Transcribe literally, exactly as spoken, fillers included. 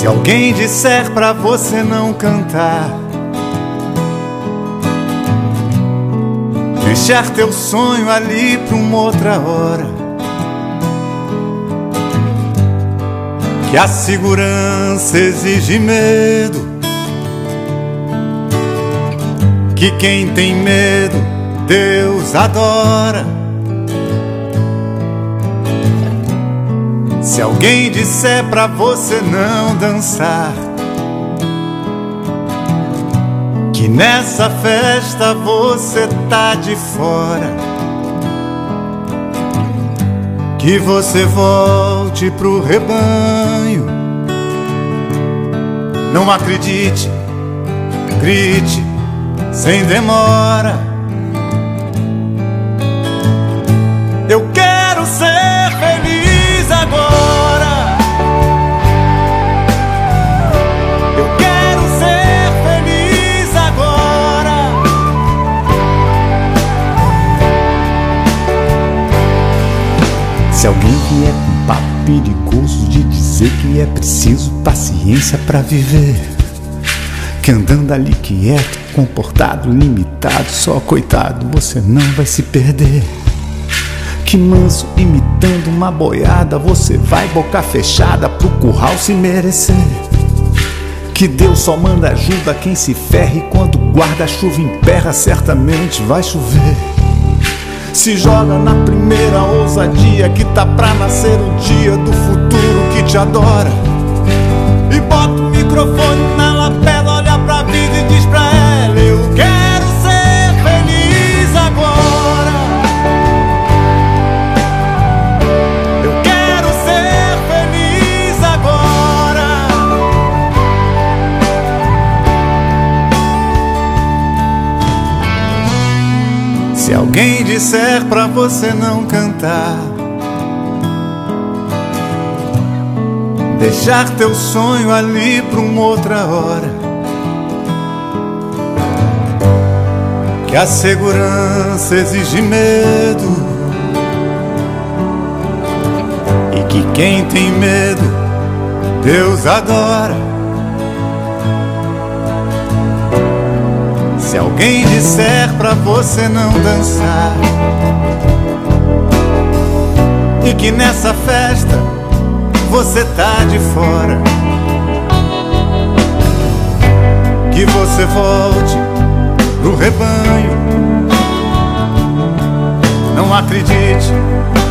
Se alguém disser pra você não cantar, deixar teu sonho ali pra uma outra hora, que a segurança exige medo, que quem tem medo Deus adora. Se alguém disser pra você não dançar, que nessa festa você tá de fora, que você volte pro rebanho, não acredite, grite sem demora. Eu quero ser feliz agora. Eu quero ser feliz agora. Se alguém vier com papo perigoso de dizer que é preciso paciência pra viver, que andando ali quieto, comportado, limitado, só coitado, você não vai se perder. Que manso imitando uma boiada, você vai boca fechada pro curral se merecer. Que Deus só manda ajuda quem se ferra, e quando guarda-chuva emperra, certamente vai chover. Se joga na primeira ousadia, que tá pra nascer o dia do futuro que te adora. E bota o microfone na lapela, olha pra vida e diz pra ela: eu quero ser feliz agora. Eu quero ser feliz agora. Se alguém disser pra você não cantar, deixar teu sonho ali pra uma outra hora, que a segurança exige medo, e que quem tem medo Deus adora. Se alguém disser pra você não dançar, e que nessa festa você tá de fora, que você volte pro rebanho, não acredite,